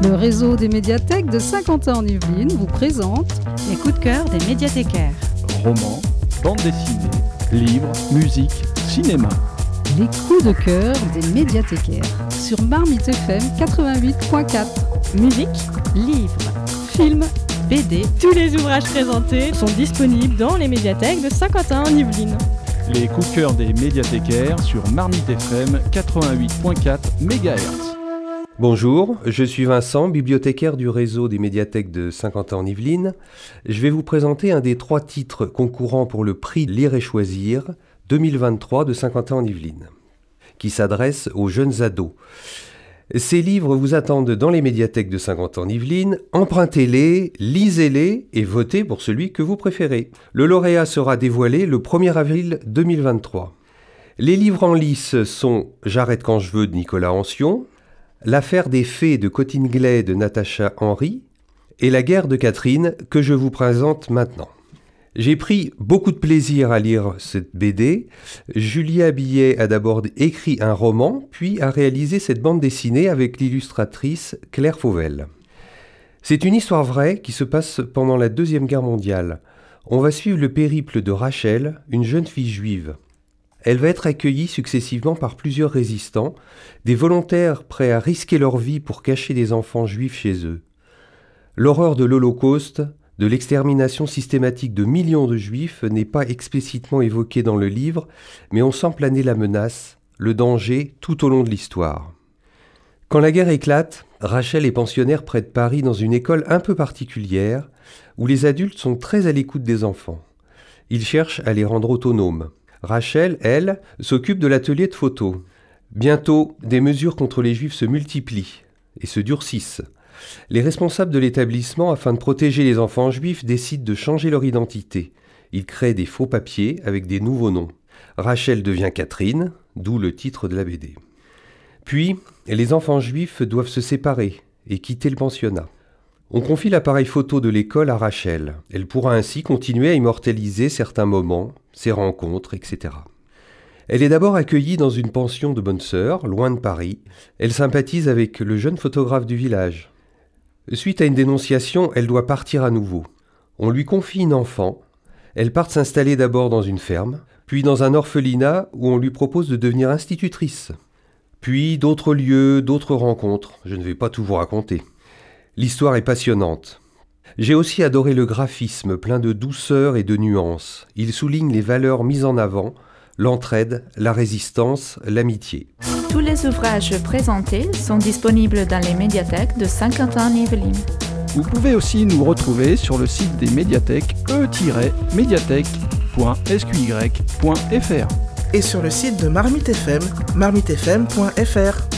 Le réseau des médiathèques de Saint-Quentin-en-Yvelines vous présente les coups de cœur des médiathécaires. Romans, bande dessinée, livres, musique, cinéma. Les coups de cœur des médiathécaires sur Marmite FM 88.4. Musique, livres, Films, BD, tous les ouvrages présentés sont disponibles dans les médiathèques de Saint-Quentin-en-Yvelines. Les coups de cœur des médiathécaires sur Marmite FM 88.4 MHz. Bonjour, je suis Vincent, bibliothécaire du réseau des médiathèques de Saint-Quentin-en-Yvelines. Je vais vous présenter un des 3 titres concourant pour le prix Lire et Choisir 2023 de Saint-Quentin-en-Yvelines, qui s'adresse aux jeunes ados. Ces livres vous attendent dans les médiathèques de Saint-Quentin-en-Yvelines. Empruntez-les, lisez-les et votez pour celui que vous préférez. Le lauréat sera dévoilé le 1er avril 2023. Les livres en lice sont J'arrête quand je veux de Nicolas Ancion, L'affaire des fées de Cottine Gley de Natacha Henry et La guerre de Catherine que je vous présente maintenant. J'ai pris beaucoup de plaisir à lire cette BD. Julia Billet a d'abord écrit un roman, puis a réalisé cette bande dessinée avec l'illustratrice Claire Fauvel. C'est une histoire vraie qui se passe pendant la Deuxième Guerre mondiale. On va suivre le périple de Rachel, une jeune fille juive. Elle va être accueillie successivement par plusieurs résistants, des volontaires prêts à risquer leur vie pour cacher des enfants juifs chez eux. L'horreur de l'Holocauste, de l'extermination systématique de millions de juifs n'est pas explicitement évoquée dans le livre, mais on sent planer la menace, le danger tout au long de l'histoire. Quand la guerre éclate, Rachel est pensionnaire près de Paris dans une école un peu particulière, où les adultes sont très à l'écoute des enfants. Ils cherchent à les rendre autonomes. Rachel, elle, s'occupe de l'atelier de photos. Bientôt, des mesures contre les juifs se multiplient et se durcissent. Les responsables de l'établissement, afin de protéger les enfants juifs, décident de changer leur identité. Ils créent des faux papiers avec des nouveaux noms. Rachel devient Catherine, d'où le titre de la BD. Puis, les enfants juifs doivent se séparer et quitter le pensionnat. On confie l'appareil photo de l'école à Rachel. Elle pourra ainsi continuer à immortaliser certains moments, ses rencontres, etc. Elle est d'abord accueillie dans une pension de bonnes sœurs, loin de Paris. Elle sympathise avec le jeune photographe du village. Suite à une dénonciation, elle doit partir à nouveau. On lui confie une enfant. Elle part s'installer d'abord dans une ferme, puis dans un orphelinat où on lui propose de devenir institutrice. Puis d'autres lieux, d'autres rencontres. Je ne vais pas tout vous raconter. L'histoire est passionnante. J'ai aussi adoré le graphisme plein de douceur et de nuances. Il souligne les valeurs mises en avant, l'entraide, la résistance, l'amitié. Tous les ouvrages présentés sont disponibles dans les médiathèques de Saint-Quentin-en-Yvelines. Vous pouvez aussi nous retrouver sur le site des médiathèques e-médiathèque.sqy.fr et sur le site de Marmite FM, marmitefm.fr.